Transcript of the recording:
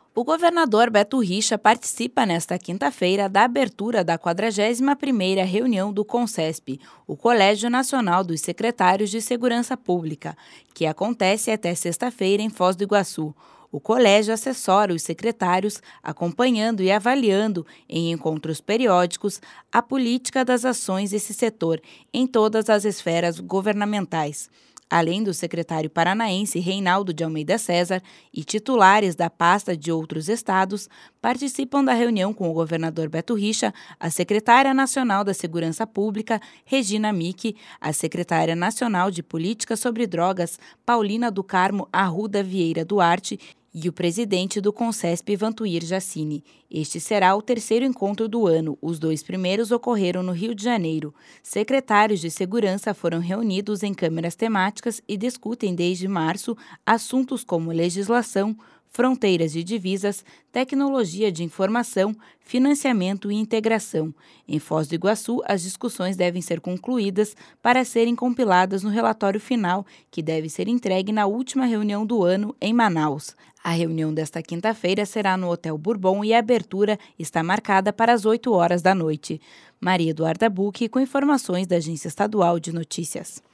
O governador Beto Richa participa nesta quinta-feira da abertura da 41ª reunião do CONSESP, o Colégio Nacional dos Secretários de Segurança Pública, que acontece até sexta-feira em Foz do Iguaçu. O colégio assessora os secretários, acompanhando e avaliando, em encontros periódicos, a política das ações desse setor em todas as esferas governamentais. Além do secretário paranaense Reinaldo de Almeida César e titulares da pasta de outros estados, participam da reunião com o governador Beto Richa, a secretária nacional da Segurança Pública, Regina Micchi, a secretária nacional de Política sobre Drogas, Paulina do Carmo Arruda Vieira Duarte, e o presidente do CONSESP, Vantuir Jacini. Este será o terceiro encontro do ano. Os dois primeiros ocorreram no Rio de Janeiro. Secretários de segurança foram reunidos em câmeras temáticas e discutem desde março assuntos como legislação, fronteiras e divisas, tecnologia de informação, financiamento e integração. Em Foz do Iguaçu, as discussões devem ser concluídas para serem compiladas no relatório final, que deve ser entregue na última reunião do ano em Manaus. A reunião desta quinta-feira será no Hotel Bourbon e a abertura está marcada para as 8 horas da noite. Maria Eduarda Bucchi, com informações da Agência Estadual de Notícias.